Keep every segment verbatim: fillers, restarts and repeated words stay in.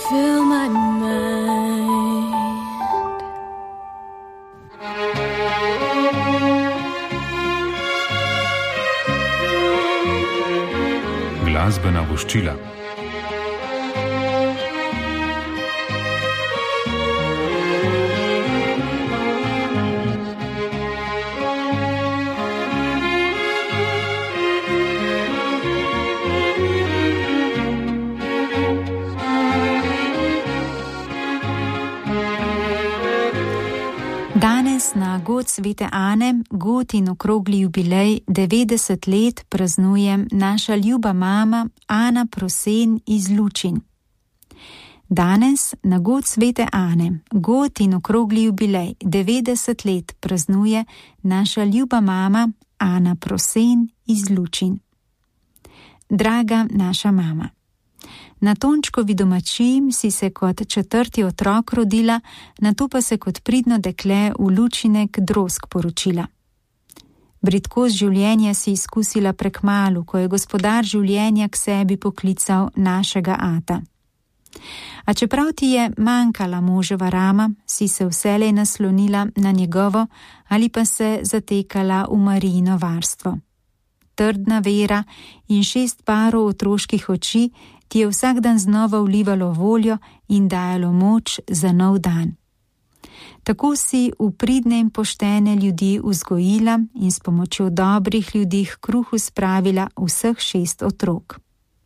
fill my mind. Glasbena voščila. Danes na god svete Ane, god in okrogli jubilej devetdeset let praznuje naša ljuba mama Ana Prosen iz Lučin. Danes na god svete Ane, god in okrogli jubilej devetdeset let praznuje naša ljuba mama Ana Prosen iz Lučin. Draga naša mama, na Tončkovi domačiji si se kot četrti otrok rodila, nato pa se kot pridno dekle v Lučinek Drosk poročila. Bridkost življenja si izkusila prekmalu, ko je gospodar življenja k sebi poklical našega ata. A čeprav ti je manjkala moževa rama, si se vselej naslonila na njegovo ali pa se zatekala v Marijino varstvo. Trdna vera in šest parov otroških oči ti je vsak dan znova vlivalo voljo in dajalo moč za nov dan. Tako si v pridne in poštene ljudi vzgojila in s pomočjo dobrih ljudi k kruhu spravila vseh šest otrok.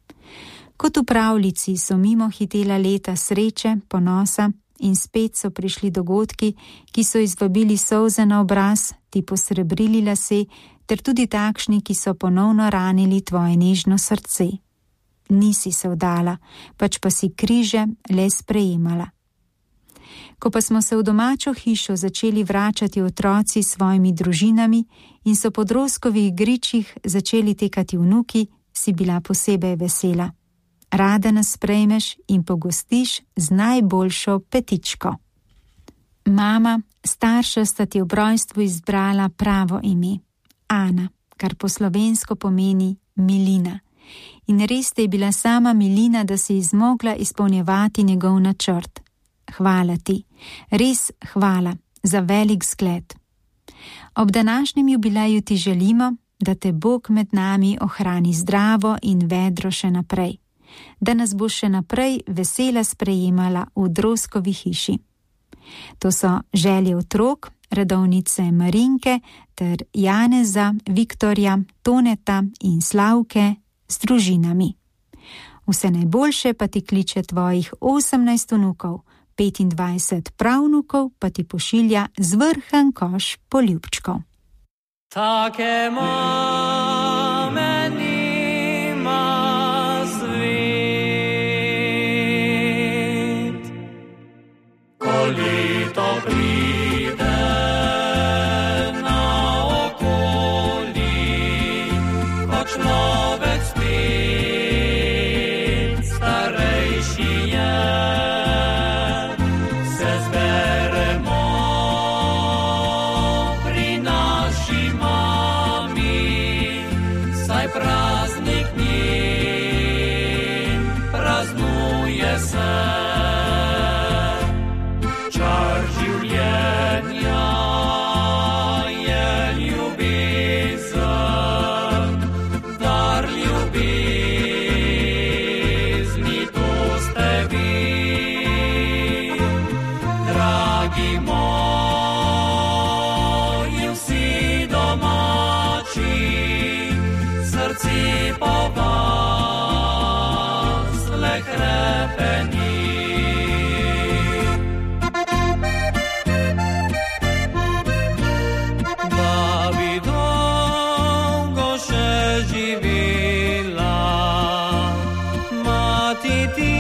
Kot v pravljici so mimo hitela leta sreče, ponosa in spet so prišli dogodki, ki so izvabili solze na obraz, ti posrebrili lase, ter tudi takšni, ki so ponovno ranili tvoje nežno srce. Nisi se vdala, pač pa si križe le sprejemala. Ko pa smo se v domačo hišo začeli vračati otroci s svojimi družinami in so po Droskovih gričih začeli tekati vnuki, si bila posebej vesela. Rada nas sprejmeš in pogostiš z najboljšo petičko. Mama, starša sta ti ob rojstvu izbrala pravo ime, Ana, kar po slovensko pomeni milina. In res te je bila sama milina, da si zmogla izpolnjevati njegov načrt. Hvala ti, res hvala za velik zgled. Ob današnjem jubileju ti želimo, da te Bog med nami ohrani zdravo in vedro še naprej, da nas bo še naprej vesela sprejemala v Droskovi hiši. To so želje otrok, redovnice Marinke ter Janeza, Viktorja, Toneta in Slavke s družinami. Vse najboljše pa ti kliče tvojih osemnajst vnukov, petindvajset pravnukov pa ti pošilja zvrhan koš poljubčkov. Take mame nima svet, ko leto pride na okoli, ko človek spet starejši je, se zberemo pri naši mami, saj praznik njen praznuje se. Čar življenja je ljubezen, dar ljubezni to ste vi. Dragi moji vsi domači, srci po vas le krepeni. Da bi dolgo še živela, mati ti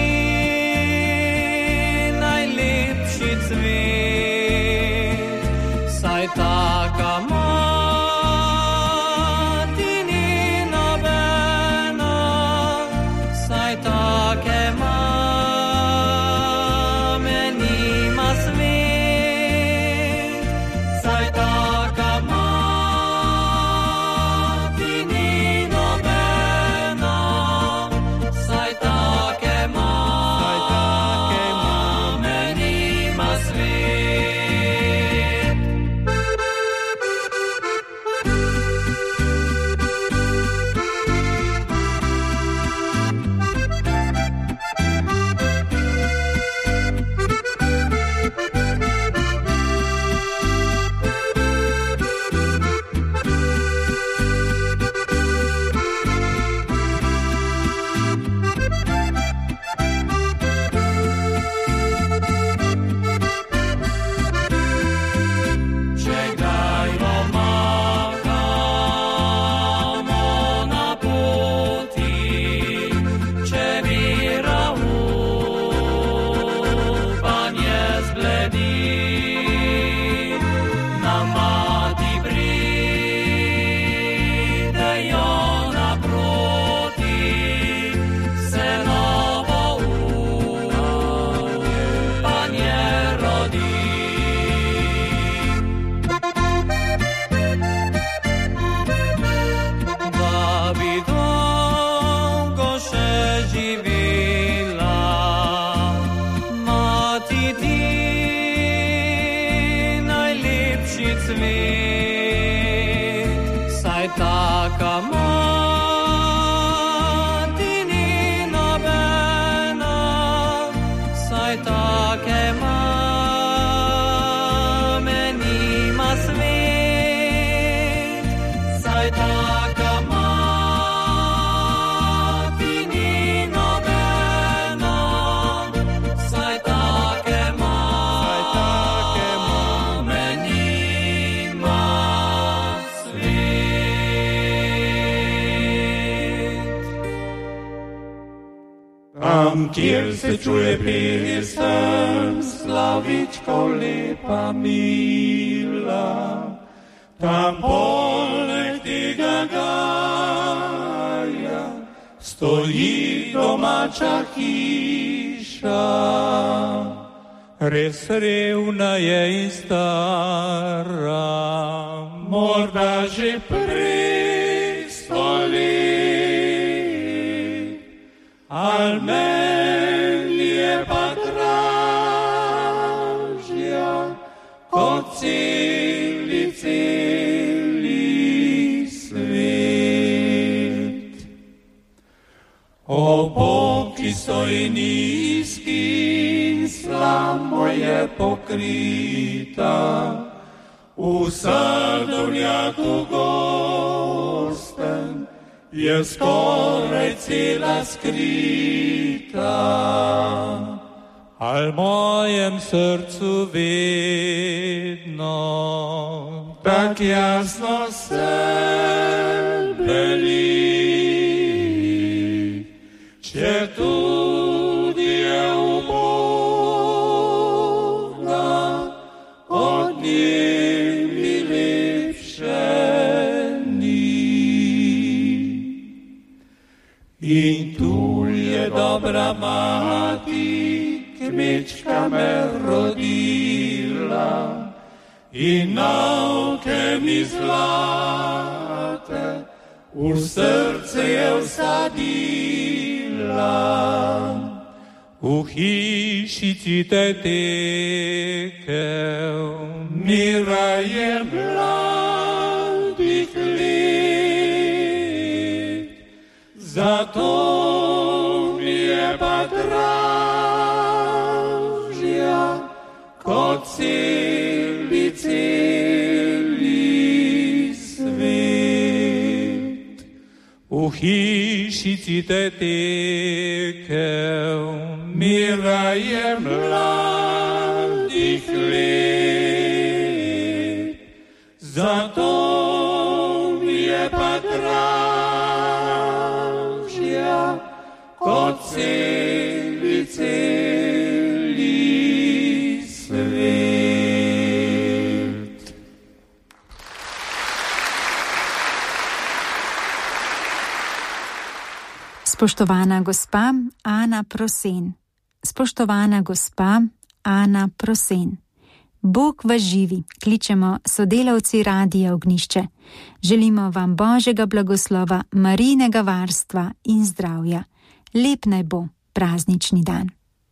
najlepši cvet, saj taka mati ni nobena, saj take mame nima svet, saj taka mati ni nobena, saj take mame svet, saj taka mati ni nobena, saj take mame nima svet, saj taka mati ni nobena, saj take mame nima svet. Tam, kjer se čuje pesem, slavičko lepa mila, tam poleg tega gaja stoji domača hiša. Res revna je in stara, morda že prek sto let, al meni je pa dražja kot celi, celi svet. O Bog, ki stoji nizki in slamo je pokrita, v sadovnjaku gostem je skoraj cela skrita. Al mojem srcu vedno tak jasno se beli, če tudi je ubogna, od nje mi lepše ni. In tu je dobra mati, kmečka me rodila, in nauke mi zlate v srce je vsadila. V hišici te tekel mira je mladih let, zato mi je pa dražja kot celi, celi svet. V hišici te tekel mira je mladih let, zato mi je pa dražja kot celi, celi svet. Spoštovana gospa Ana Prosen, spoštovana gospa Ana Prosen, Bog vas živi, kličemo sodelavci Radia Ognjišče. Želimo vam Božjega blagoslova, Marijinega varstva in zdravja. Lep naj bo praznični dan.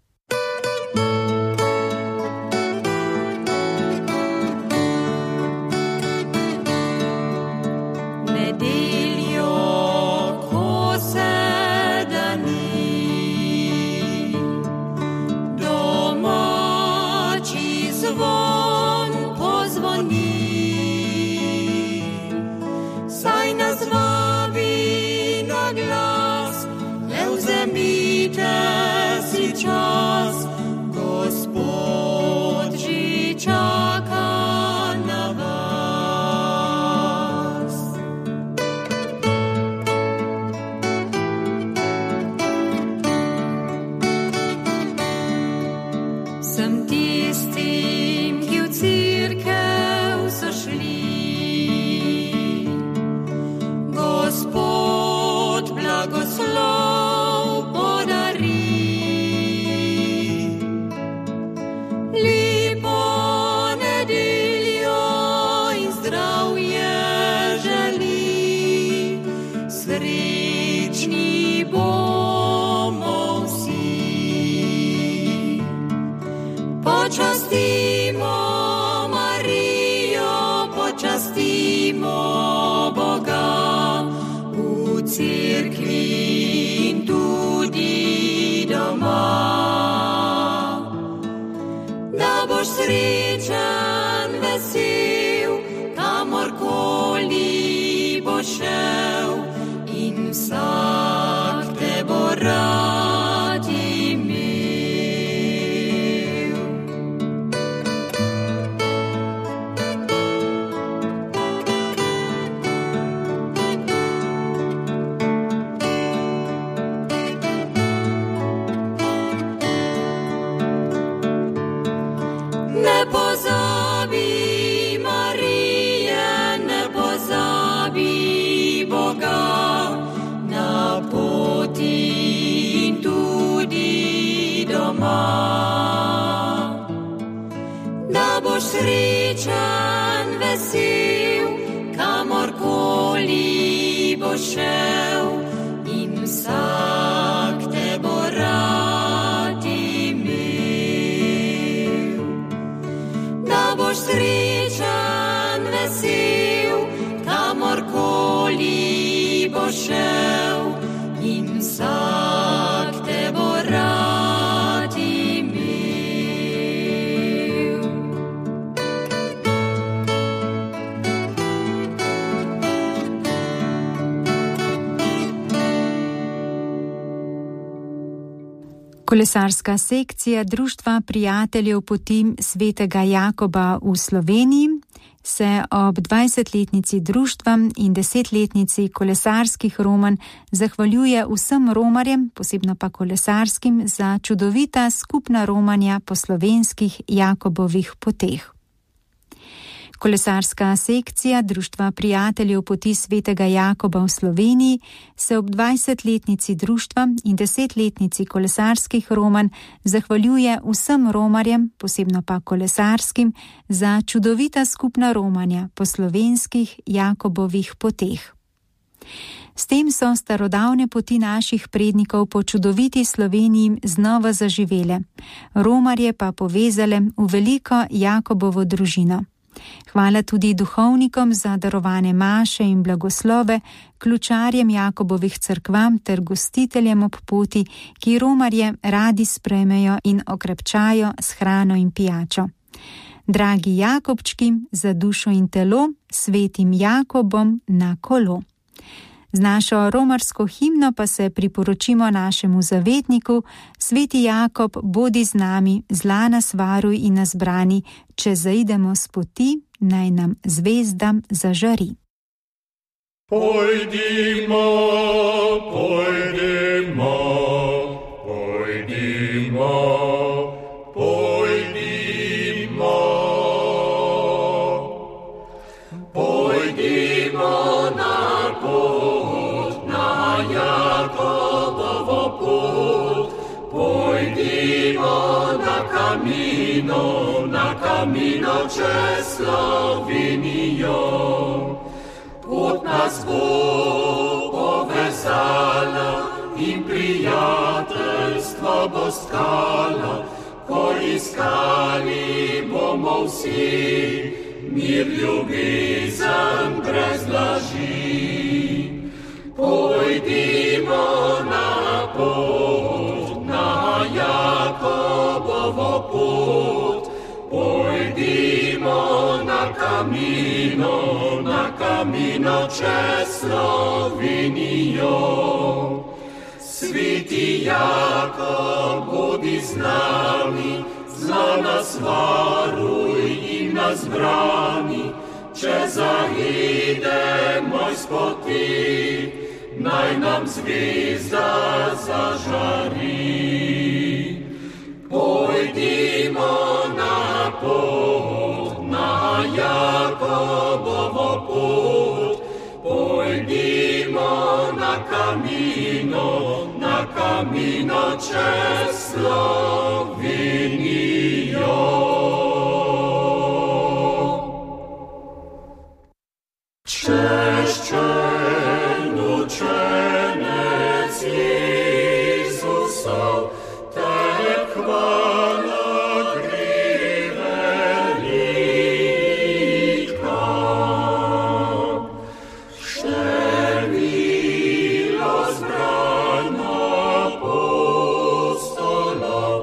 Čas, Gospod že čaka na vas. Sem tistim, ki v cerkev so šli, Gospod blagoslov podari. Počasti boš srečen, vesel, kamorkoli boš šel, in vsak te bo rad imel. Ne pozabi Marije, ne pozabi Boga na poti in tudi doma. Da boš srečen, vesel, kamorkoli boš šel, in vsak te bo rad imel. Da boš srečen, vesel, kamorkoli boš šel, in vsak te bo rad imel. Kolesarska sekcija Društva prijateljev poti svetega Jakoba v Sloveniji se ob dvajsetletnici društva in desetletnici kolesarskih romanj zahvaljuje vsem romarjem, posebno pa kolesarskim, za čudovita skupna romanja po slovenskih Jakobovih poteh. Kolesarska sekcija Društva prijateljev poti svetega Jakoba v Sloveniji se ob dvajsetletnici društva in desetletnici kolesarskih romanj zahvaljuje vsem romarjem, posebno pa kolesarskim, za čudovita skupna romanja po slovenskih Jakobovih poteh. S tem so starodavne poti naših prednikov po čudoviti Sloveniji znova zaživele, romarje pa povezale v veliko Jakobovo družino. Hvala tudi duhovnikom za darovane maše in blagoslove, ključarjem Jakobovih cerkvam ter gostiteljem ob poti, ki romarje radi sprejmejo in okrepčajo s hrano in pijačo. Dragi Jakobčki, za dušo in telo, svetim Jakobom na kolo. Z našo romarsko himno pa se priporočimo našemu zavetniku: Sveti Jakob, bodi z nami, zla nas varuj in nas brani, če zaidemo s poti, naj nam zvezda zažari. Pojdimo, pojdimo, pojdimo, pojdimo, pojdimo na pot, na Jakobovo pot, pojdimo na camino, na camino čez Slovenijo. Pot nas bo povezala in prijateljstvo bo stkala, ko iskali bomo vsi mir, ljubezen brez laži. Pojdimo na pot, na Jakobovo pot, pojdimo na camino, na camino čez Slovenijo. Sveti Jakob, bodi z nami, zla nas varuj in nas brani, če zaidemo s poti, naj nam zvezda zažari. Pojdimo na pot, na Jakobovo pot, pojdimo na camino, na camino čez Slovenijo. Češčen učenec Jezusov, te hvala gre velika. Število zbrano apostolov,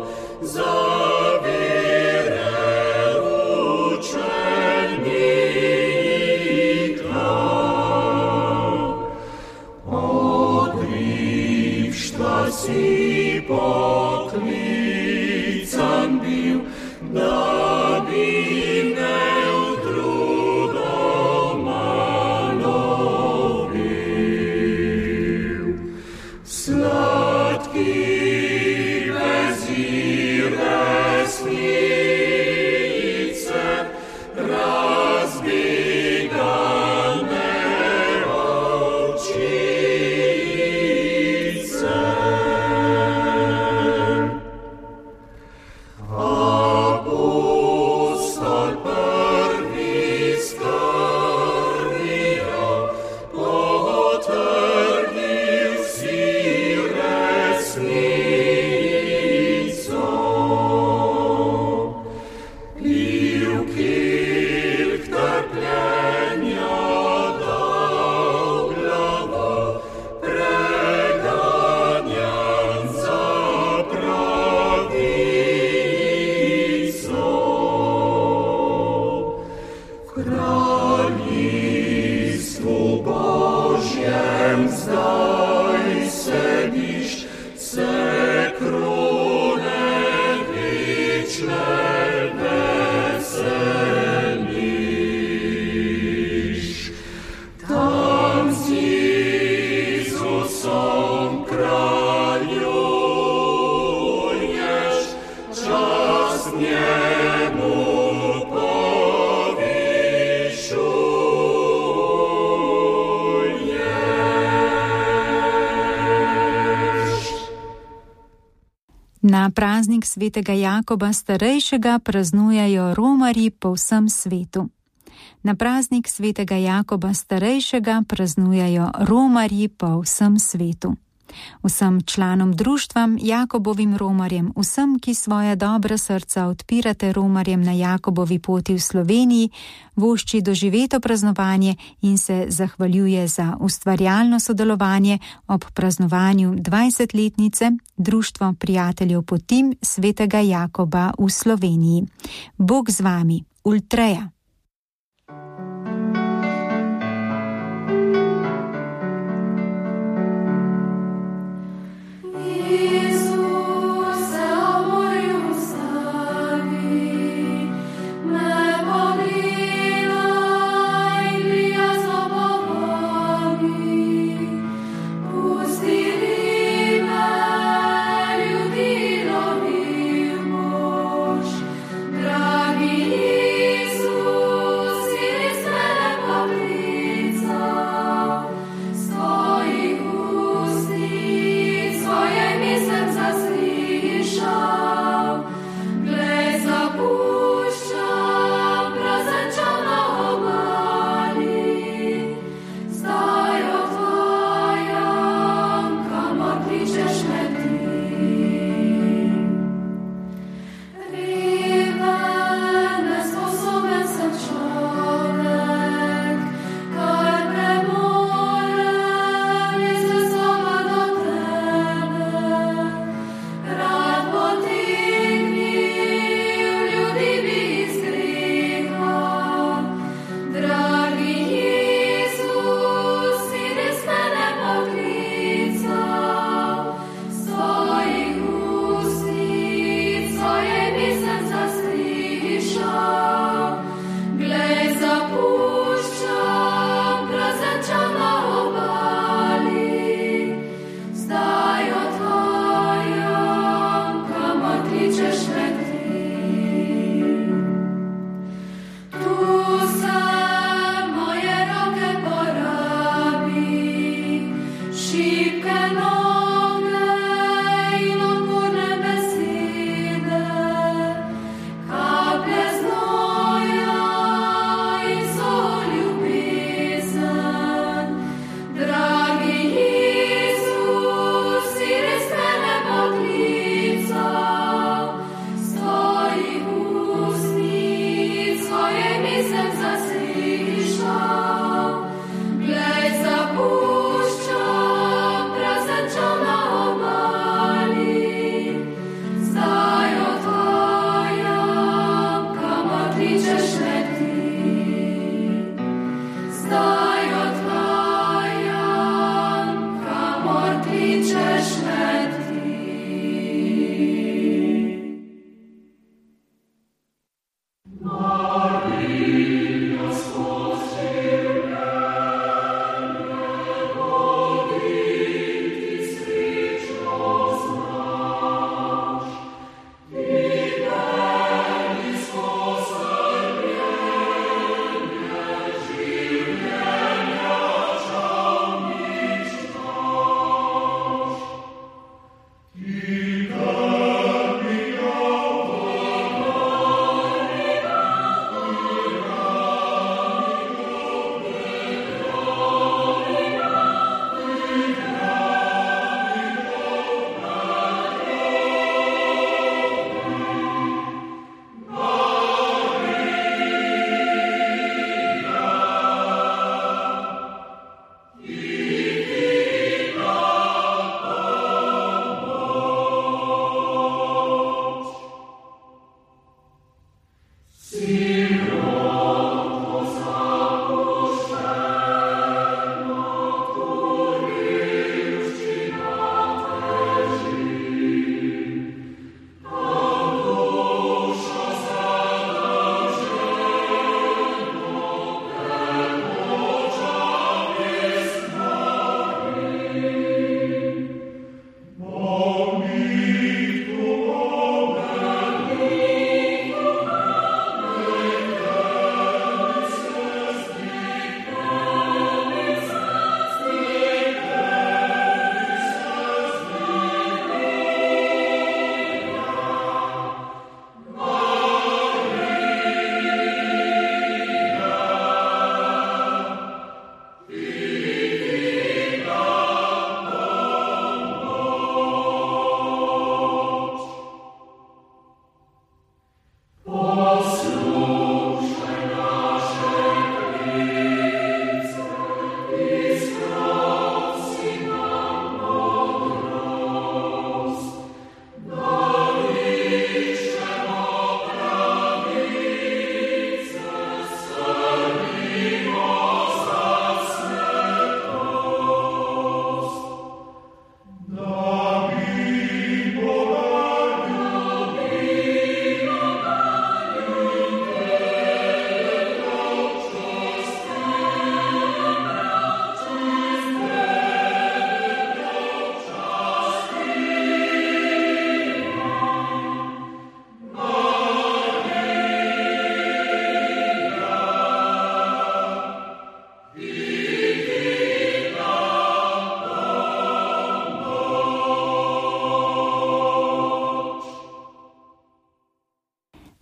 Na praznik svetega Jakoba starejšega praznujejo romarji po vsem svetu. Na praznik svetega Jakoba starejšega praznujejo romarji po vsem svetu. Vsem članom društva, Jakobovim romarjem, vsem, ki svoje dobra srca odpirate romarjem na Jakobovi poti v Sloveniji, vošči doživeto praznovanje in se zahvaljuje za ustvarjalno sodelovanje ob praznovanju dvajsetletnice Društvo prijateljev poti svetega Jakoba v Sloveniji. Bog z vami, Ultreja. Dragi Isus,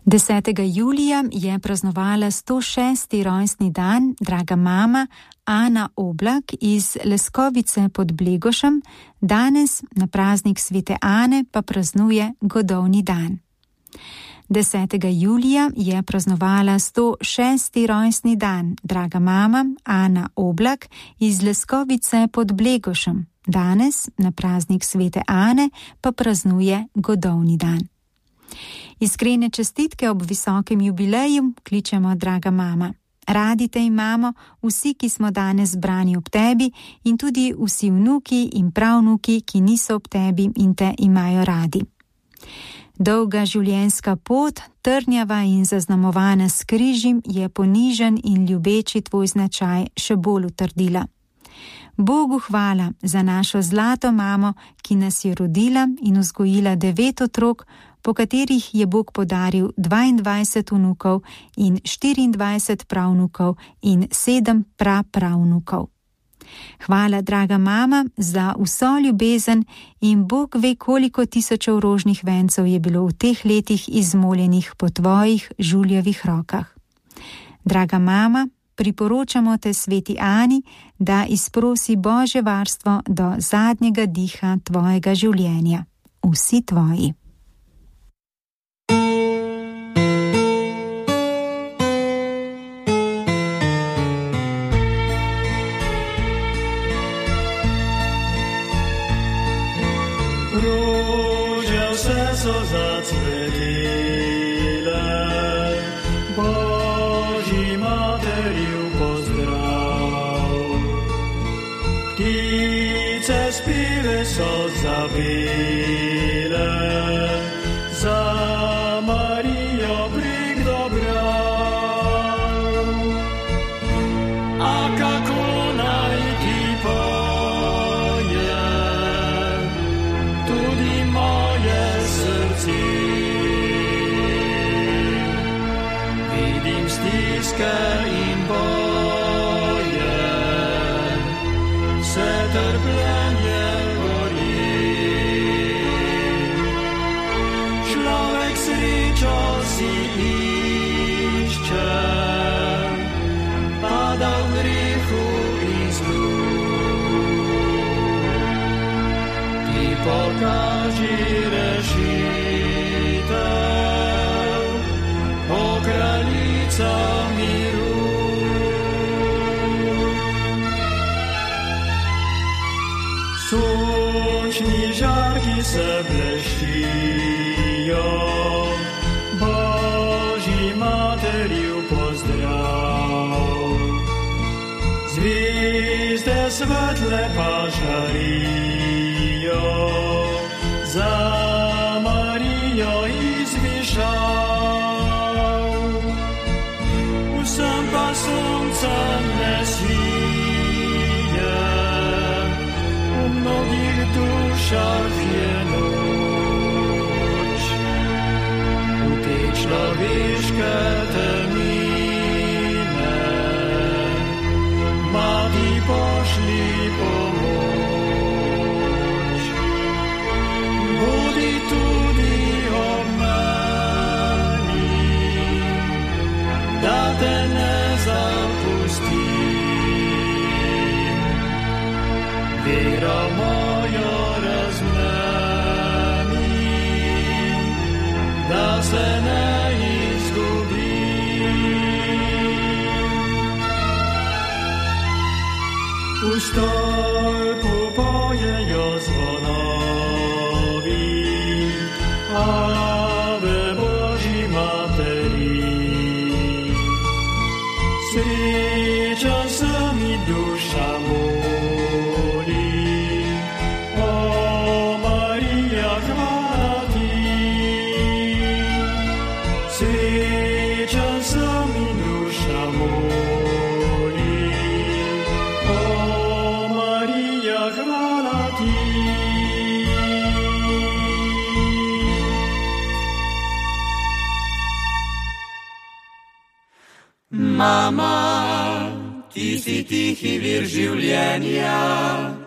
desetega julija je praznovala sto šesti rojstni dan draga mama Ana Oblak iz Leskovice pod Blegošem, danes na praznik svete Ane pa praznuje godovni dan. desetega julija je praznovala sto šesti rojstni dan draga mama Ana Oblak iz Leskovice pod Blegošem, danes na praznik svete Ane pa praznuje godovni dan. Iskrene čestitke ob visokem jubileju kličemo draga mama. Radi te imamo vsi, ki smo danes zbrani ob tebi, in tudi vsi vnuki in pravnuki, ki niso ob tebi in te imajo radi. Dolga življenjska pot, trnjava in zaznamovana s križem, je ponižen in ljubeči tvoj značaj še bolj utrdila. Bogu hvala za našo zlato mamo, ki nas je rodila in vzgojila devet otrok, po katerih je Bog podaril dvaindvajset vnukov in štiriindvajset pravnukov in sedem prapravnukov. Hvala, draga mama, za vso ljubezen in Bog ve, koliko tisočev rožnih vencev je bilo v teh letih izmoljenih po tvojih žuljevih rokah. Draga mama, priporočamo te sveti Ani, da izprosi Božje varstvo do zadnjega diha tvojega življenja. Vsi tvoji. Róże vse so zacvetile, Božji materiju pozdrav. Ptice spive so zapele, za Marijo breg dobrav. A kako naj ti poje, tudi moje srce. Vidim stiske in boje, vse trpljenje gori. Človek srečo si išče, pada v grehu in zlu. Ti pokaži rešitev, o kraljica miru. Sončni žarki se bleščijo, Božji materiju pozdrav. Zvezde svetle pa žarijo, za Marijo izvišav. Vsem pa sonca ne svije, v mnogih dušah je noč. V te človeške temnine, Mati pošli pomoč. Bodi tudi ob meni, da te ne zapustim. Vero mojo razmeni, da se ne izgubim. V stolpu pojejo zvonovi, Ave Božji materi. Sreča se mi duša moli, o Marija hvala ti. Sreča se mi duša moli, o Marija hvala ti. Mama, ti si tihi vir življenja,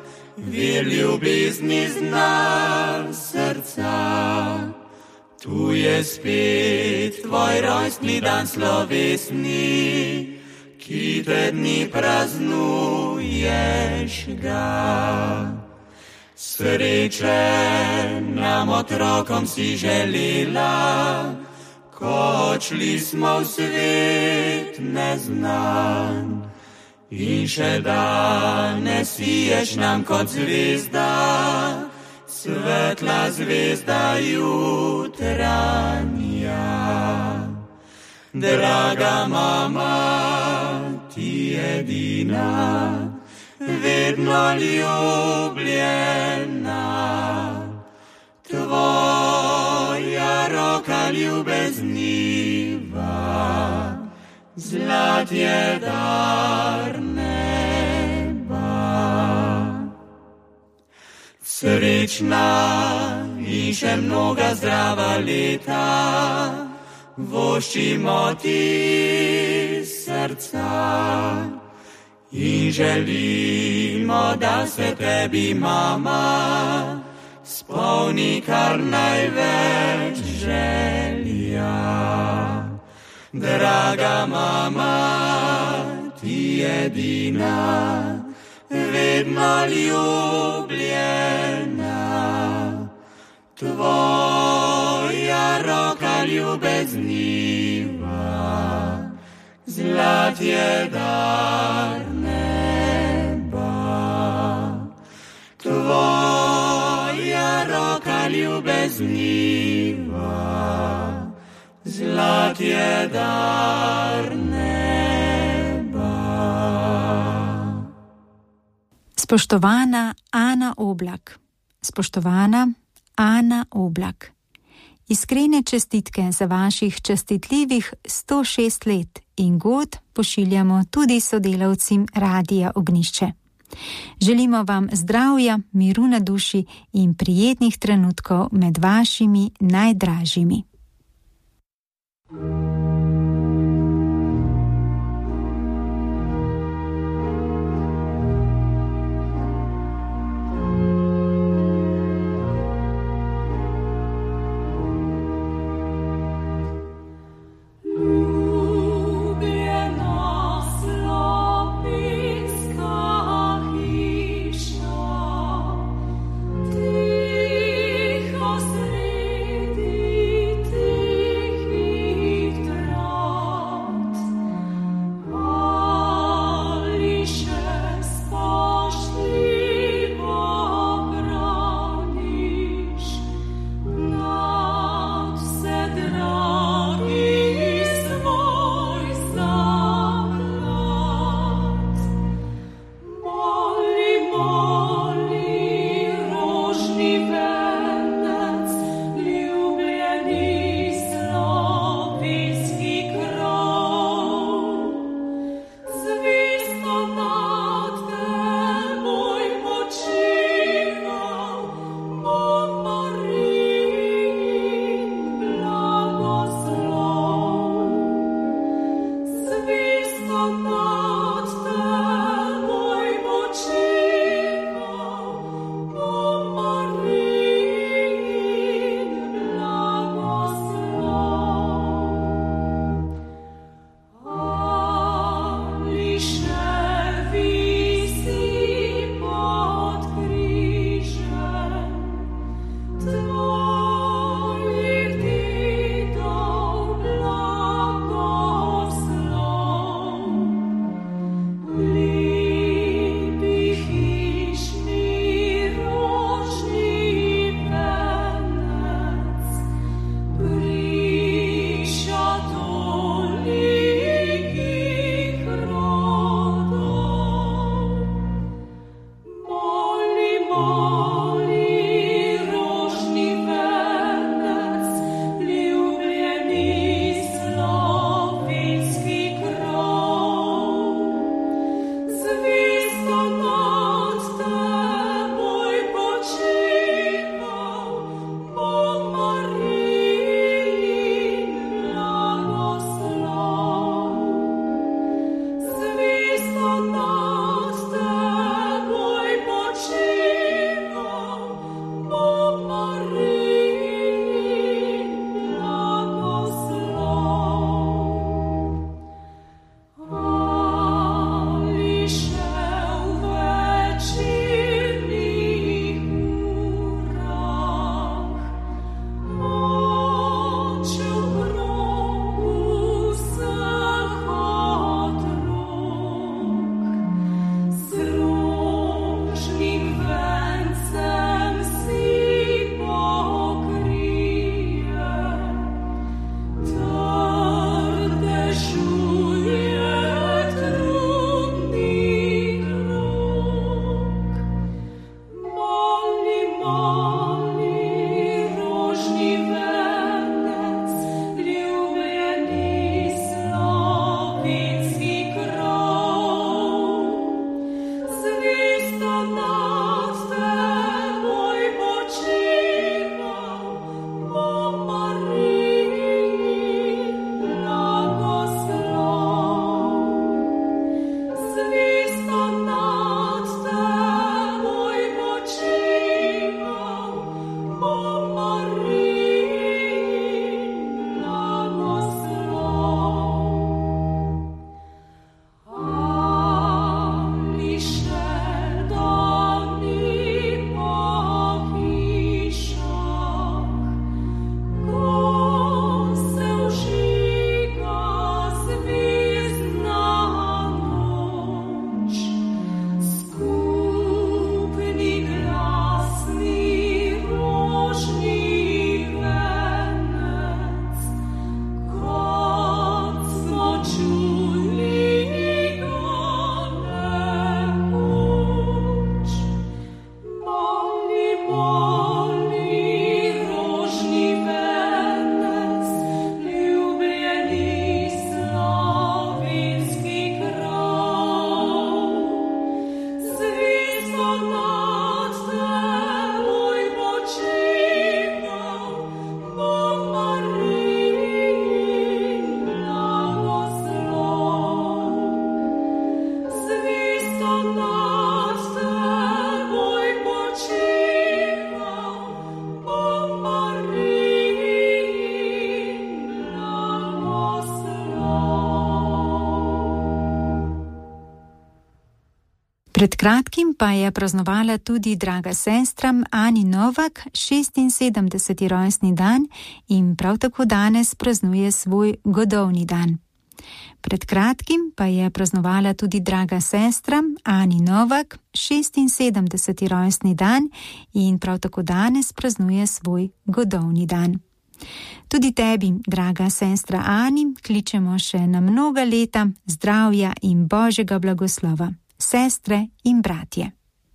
vir ljubezni zna srca. Tu je spet tvoj rojstni dan slovesni, ki te dni praznuješ ga. Sreče nam otrokom si želela, ko odšli smo v svet neznan. In še danes siješ nam kot zvezda, svetla zvezda jutranja. Draga mama, ti edina, vedno ljubljena, tvoja roka ljubezniva, zlat je dar neba. Srečna in še mnoga zdrava leta, voščimo ti srca in želimo, da se tebi, mama, spolni kar največ želja. Draga mama, ti edina, vedno ljubljena, tvoja roka ljubezniva, zlat je dar neba. Tvoja roka ljubezniva, zlat je dar neba. Spoštovana Ana Oblak, spoštovana Ana Oblak, iskrene čestitke za vaših častitljivih sto šest let in god pošiljamo tudi sodelavcem Radia Ognjišče. Želimo vam zdravja, miru na duši in prijetnih trenutkov med vašimi najdražjimi. Ticho sredi tih Pred kratkim pa je praznovala tudi draga sestra Ani Novak šestinsedemdeseti rojstni dan in prav tako danes praznuje svoj godovni dan. Pred kratkim pa je praznovala tudi draga sestra Ani Novak šestinsedemdeseti rojstni dan in prav tako danes praznuje svoj godovni dan. Tudi tebi, draga sestra Ani, kličemo še na mnoga leta zdravja in Božjega blagoslova. Sestre in bratje.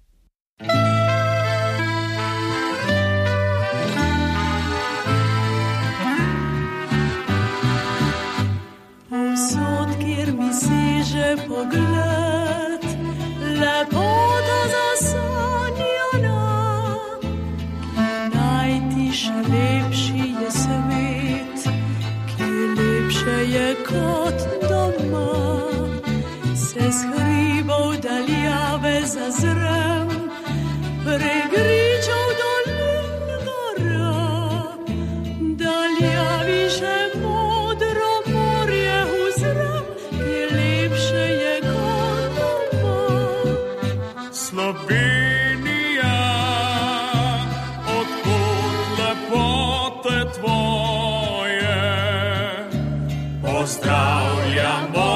Povsod, kjer mi seže pogled, lepota zasanjana, najti še lepši je svet, ki lepše je kot doma. Se s hribov daljave zazrem, pregričev dolin gora, daljavi še modro morje uzrem, ki lepše je kot doma. Slovenija, odkud lepote tvoje, pozdravljamo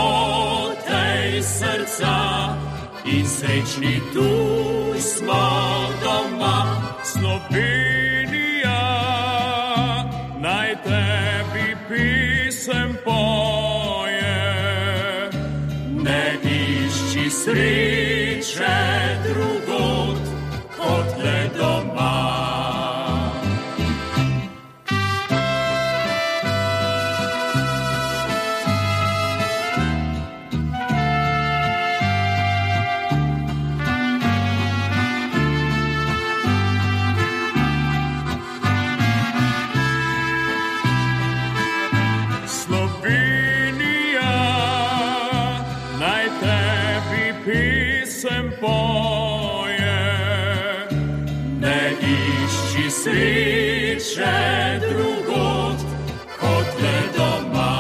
srca in srečni tu smo doma. Slovenija, naj tebi pisem poje, ne išči sreče drugod kot le doma. Sreče drugod kot le doma.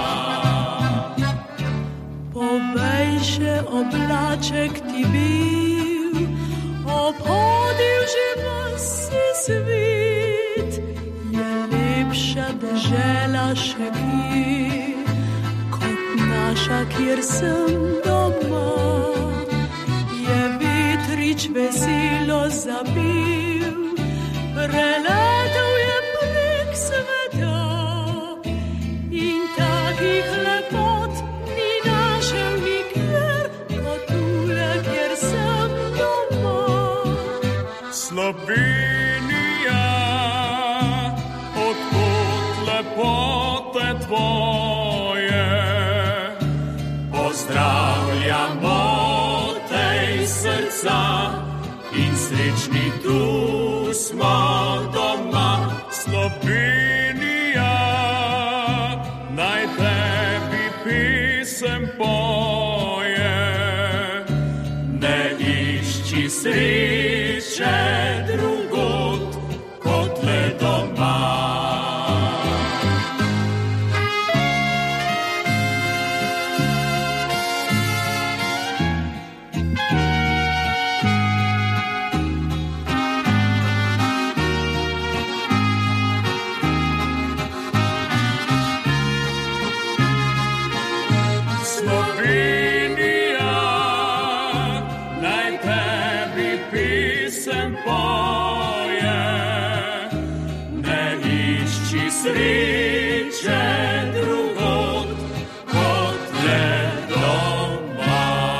Povej še oblaček ti bil, obhodil že vsi svet, je lepša dežela še kje, kot naša, kjer sem doma. Je vetrič veselo zabil, preletel je prek sveta in takih lepot ni našel nikjer, kot tule, kjer sem doma. Slovenija, odkud lepote tvoje, pozdravljamo tej srca in srečni tu smo doma. Slovenija, naj tebi pisem poje, ne išči sreče drugod kot le doma. Sreče drugod kot le doma.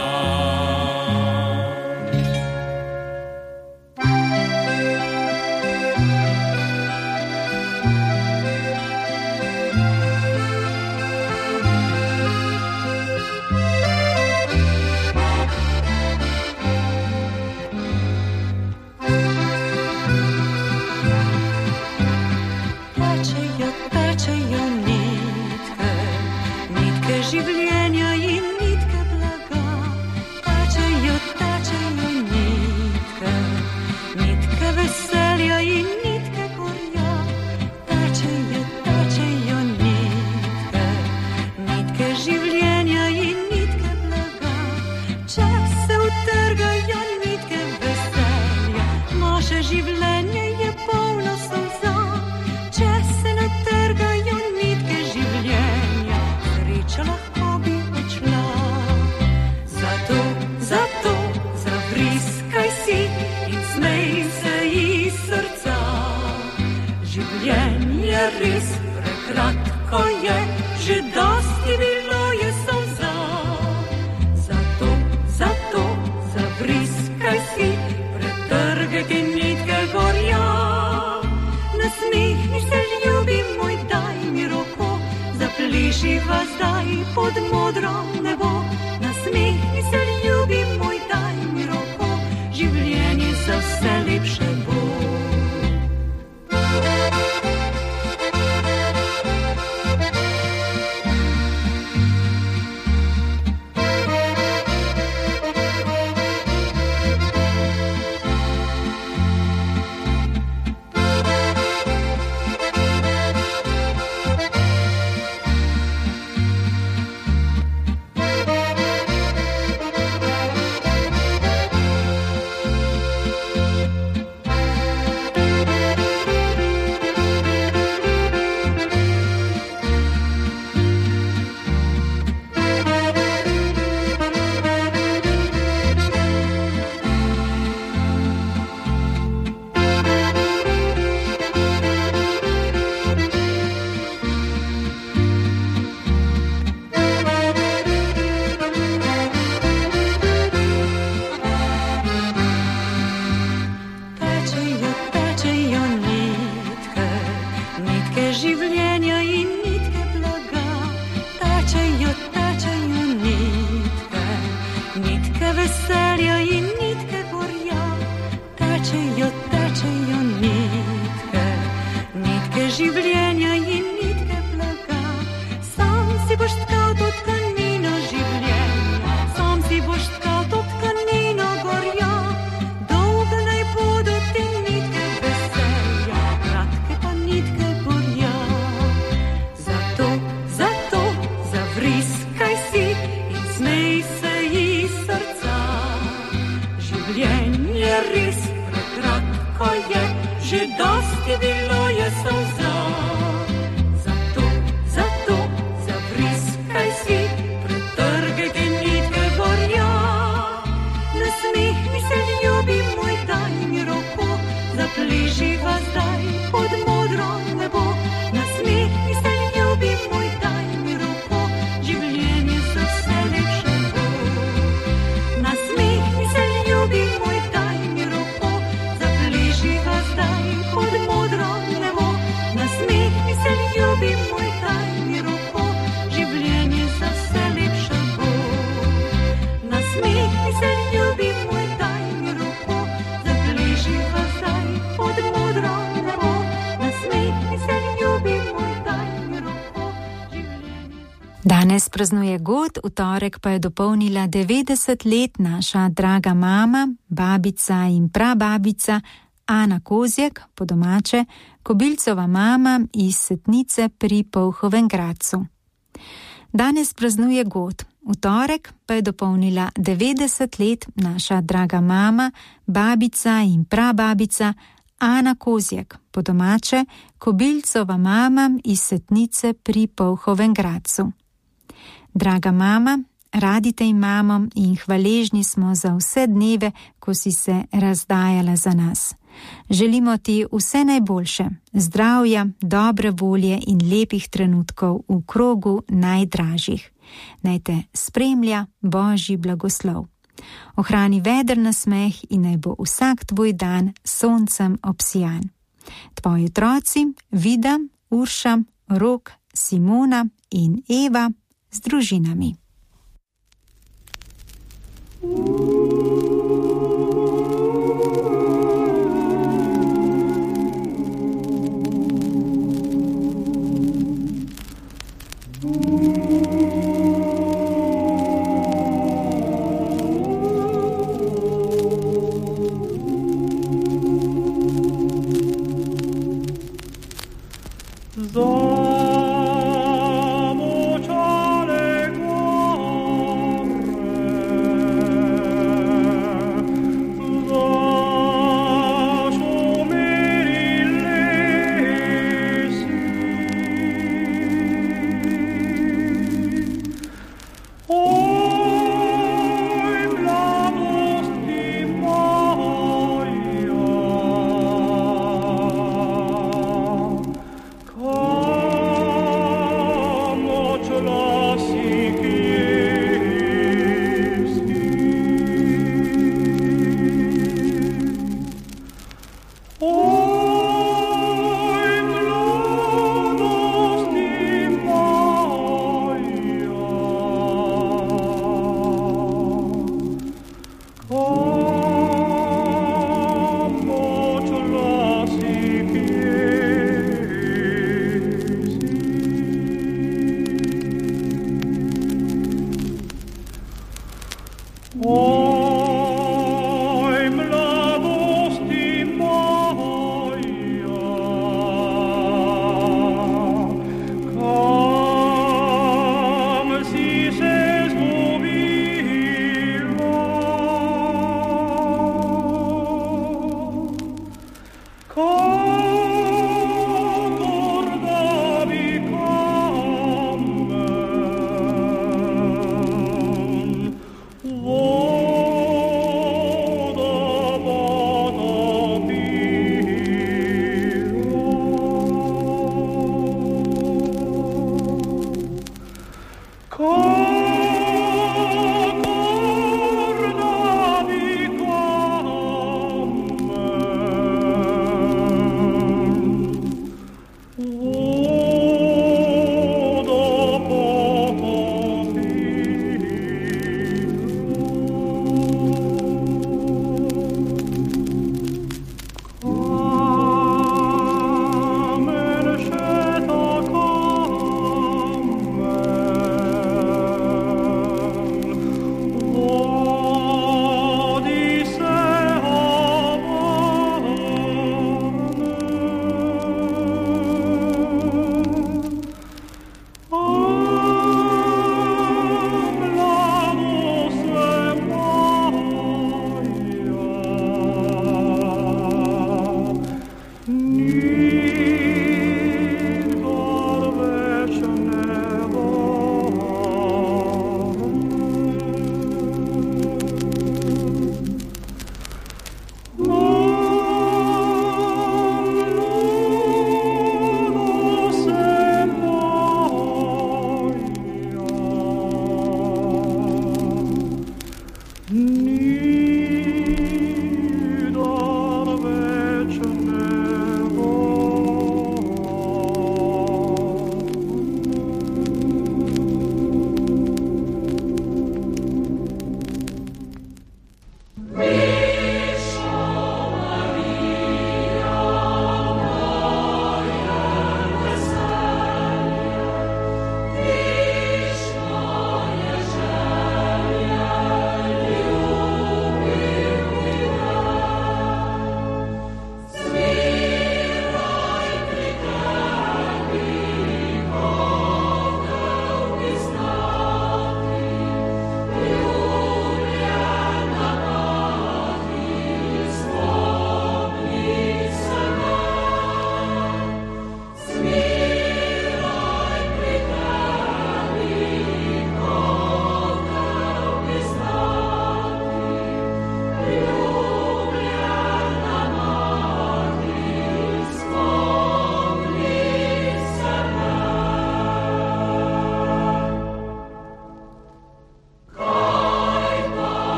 Življenja in nitke blaga, tačejo, tačejo nitke, nitke veselja in nitke gorja, tačejo, tačejo nitke, nitke življenja in nitke blaga, čas se utrgajo. že dosti bilo je solza. Zato, zato, zavriskaj si, pretrgaj te nitke gorja. Nasmehni se, ljubi moj, daj mi roko, zaplišiva zdaj pod modro nebo. Nasmehni se, ljubi moj, daj mi roko, življenje za vse lepše bo. Danes praznuje god, v torek pa je dopolnila devetdeset let naša draga mama, babica in prababica Ana Kozjek, po domače, Kobilcova mama iz Setnice pri Polhovem Gradcu. Danes praznuje god, v torek pa je dopolnila devetdeset let naša draga mama, babica in prababica Ana Kozjek, po domače, Kobilcova mama iz Setnice pri Polhovem Gradcu. Draga mama, radi te imamo in hvaležni smo za vse dneve, ko si se razdajala za nas. Želimo ti vse najboljše, zdravja, dobre volje in lepih trenutkov v krogu najdražjih. Naj te spremlja Božji blagoslov. Ohrani veder nasmeh in naj bo vsak tvoj dan soncem obsijan. Tvoji otroci, Vida, Urša, Rok, Simona in Eva z družinami. Zamočale gore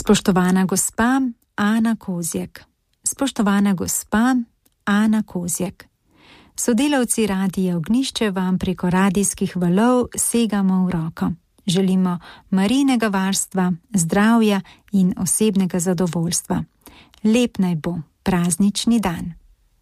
Spoštovana gospa Ana Kozjek. Spoštovana gospa Ana Kozjek. Sodelavci Radija Ognjišče vam preko radijskih valov segamo v roko. Želimo Marijinega varstva, zdravja in osebnega zadovoljstva. Lep naj bo praznični dan.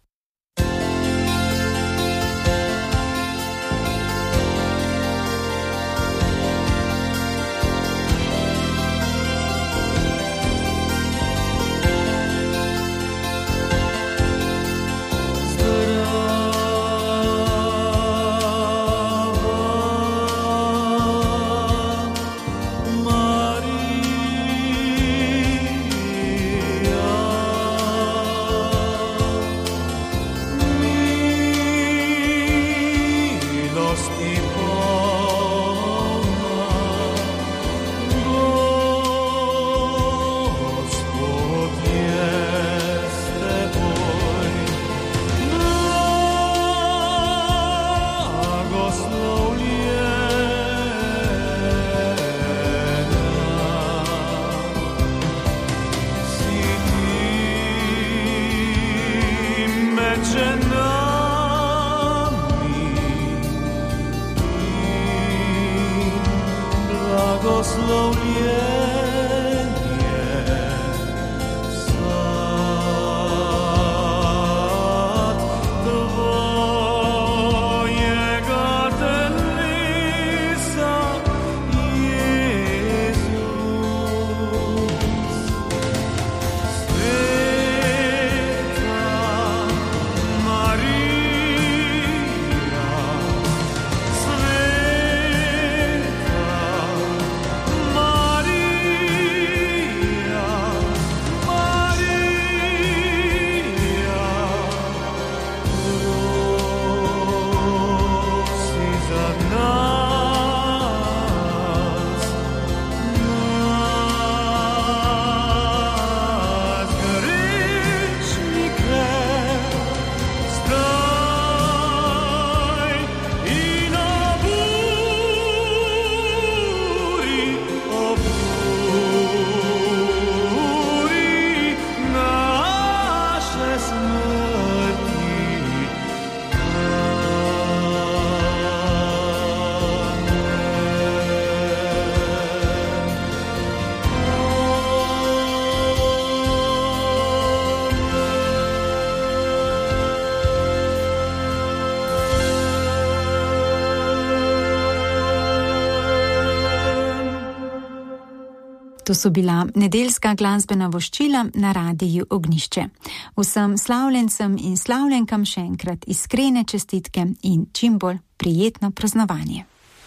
To so bila nedeljska glasbena voščila na Radiju Ognjišče. Vsem slavljencem in slavljenkam še enkrat iskrene čestitke in čim bolj prijetno praznovanje.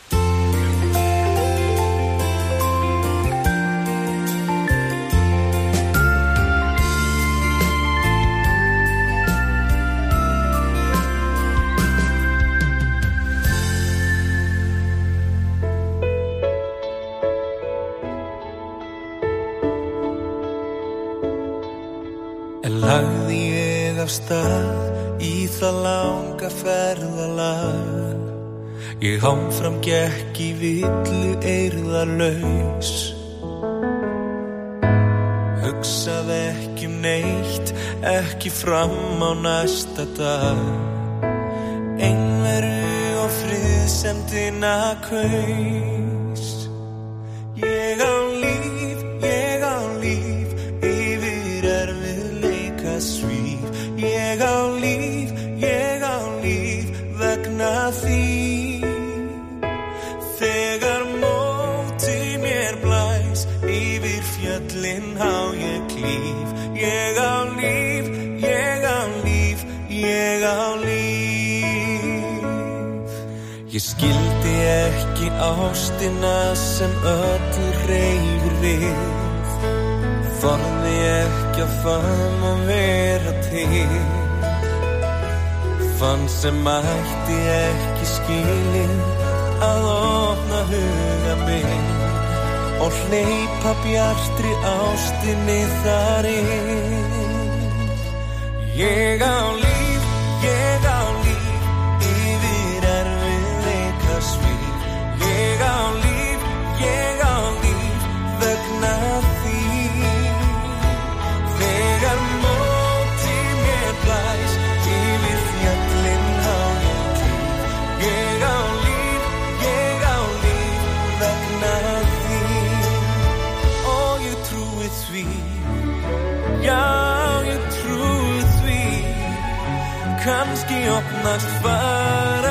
Lagði ég af stað í það langa ferðalag. Ég áfram gekk í villu eirðarlaus. Hugsaði ekki um neitt, ekki fram á næsta dag. Einveru og friðsemdina kaus. Ég á líf, ég á líf, yfir erfiðleika svíf. Ég á líf, ég á líf, vegna þín. Þegar móti mér blæs, yfir fjöllin á ég klíf. Ég á líf, ég á líf, ég á líf. Ég skildi ekki ástina sem öllu hreyfir við. Þorði ekki að faðma og vera til. Fann sem mætti ekki skilið að opna huga minn og hleypa bjartri ástinni þar inn. Ég á líf, ég á líf, yfir erfiðleika svíf. Ég á líf, ég á líf, vegna þín. Já, ég trúi því. Kannski opnast far